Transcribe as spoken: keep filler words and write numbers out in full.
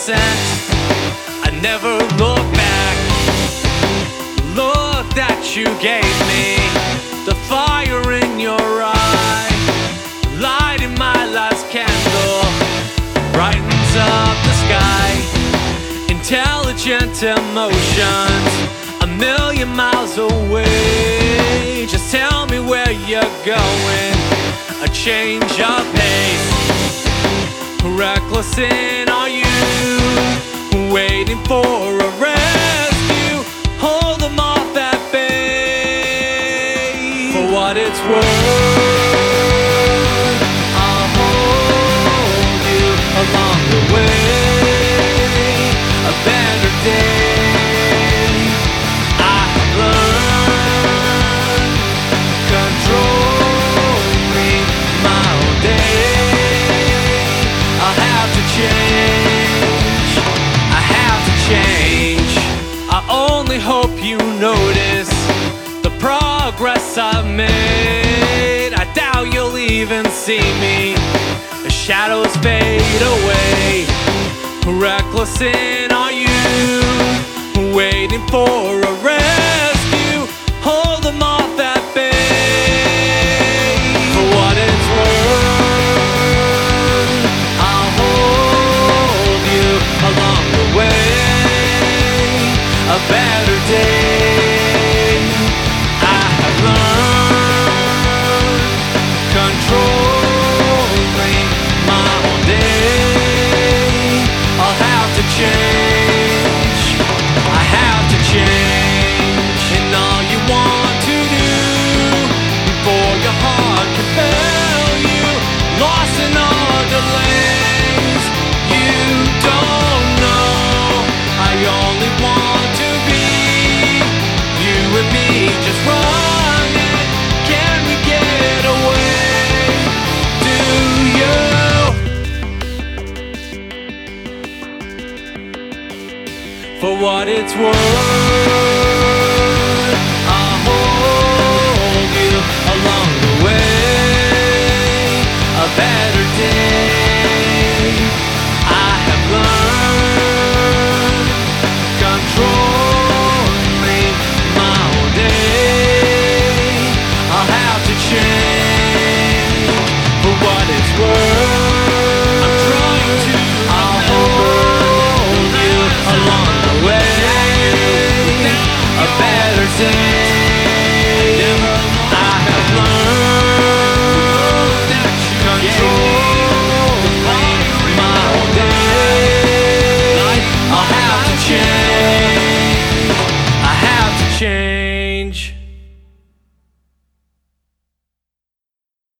percent. I never looked back. Look that you gave me, the fire in your eye, lighting my last candle, brightens up the sky. Intelligent emotions, a million miles away. Just tell me where you're going, a change of pace. Reckless in our youth, waiting for a rescue. Hold them off at bay. For what it's worth, I'll hold you along the way. A better day, I have learned, controlling my own day. I'll have to change, I have to change. I only hope you notice the progress I've made. I doubt you'll even see me, the shadows fade away. Reckless in our youth, waiting for a rescue. Hold them off at bay. For what it's worth, I'll hold you along the way. A better day, I have learned, controlling my own day. I'll have to change, I have to change. And all you want to do before your heart can fail you, lost in all delays. You don't know, I only want to be you and me, just running. Can we get away? Do you? For what it's worth,